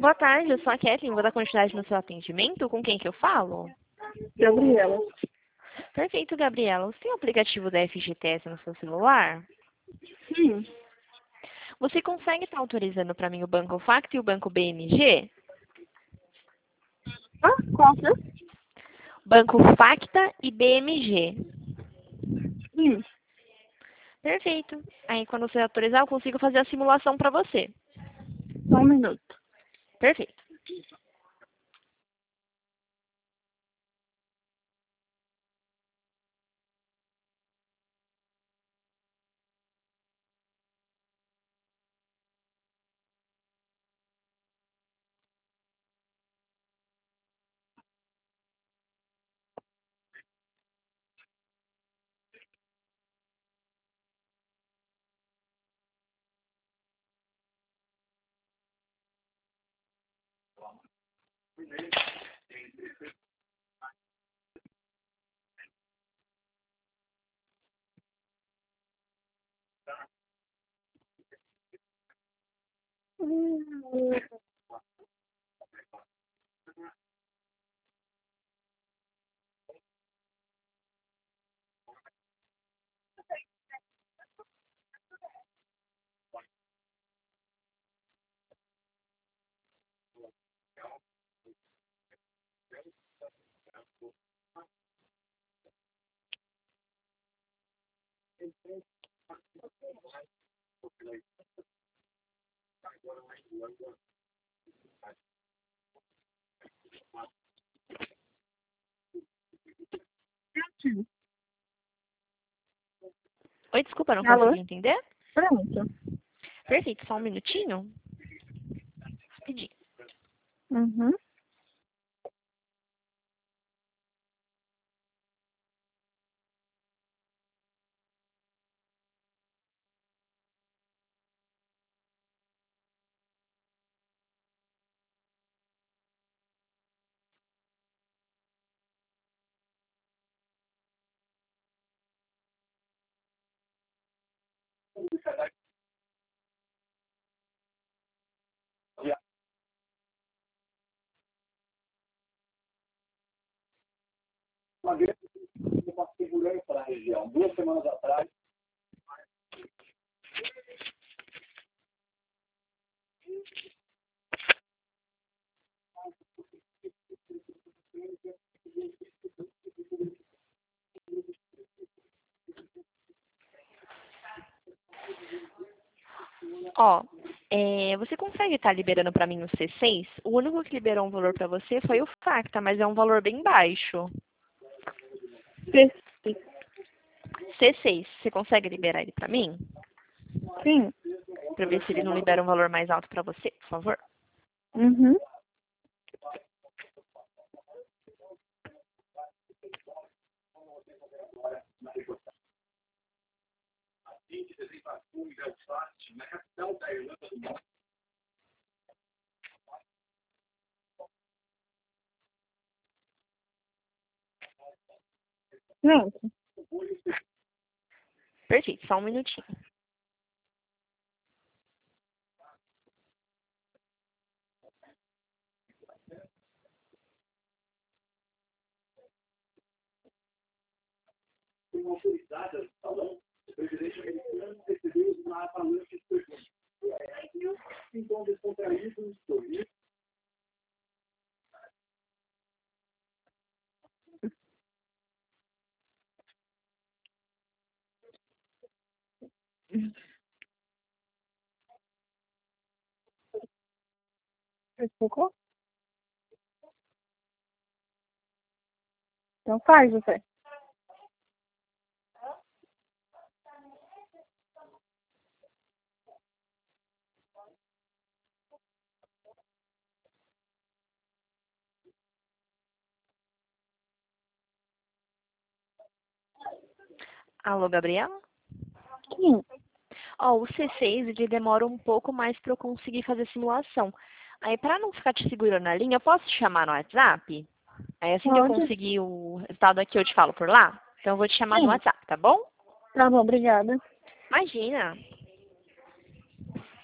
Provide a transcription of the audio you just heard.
Boa tarde, eu sou a Kathleen, vou dar continuidade no seu atendimento. Com quem que eu falo? Gabriela. Perfeito, Gabriela. Você tem o aplicativo da FGTS no seu celular? Sim. Você consegue estar autorizando para mim o Banco Facta e o Banco BMG? Ah, qual que é? Banco Facta e BMG. Sim. Perfeito. Aí, quando você autorizar, eu consigo fazer a simulação para você. Só um minuto. Perfeito. Sim. Oi, desculpa, não Alô? consegui entender? Pronto. Perfeito, só um minutinho. Rapidinho. Uhum. Uma vez eu passei segurança para a região, 2 semanas atrás. Ó, você consegue estar liberando para mim o C6? O único que liberou um valor para você foi o Facta, mas é um valor bem baixo. C6, você consegue liberar ele para mim? Sim. Para ver se ele não libera um valor mais alto para você, por favor? Uhum. Pronto. Perfeito, só um minutinho. Uma autoridade do salão, o presidente americano recebeu uma avalanche de perguntas. Então, descontraído, sorriso. Explicou? Então faz, você. Alô, Gabriela? Sim. Ó, o C6 ele demora um pouco mais para eu conseguir fazer a simulação. Aí, para não ficar te segurando na linha, eu posso te chamar no WhatsApp? Aí, assim que eu Pode? conseguir o resultado aqui, eu te falo por lá. Então, eu vou te chamar no Sim. WhatsApp, tá bom? Tá bom, obrigada. Imagina.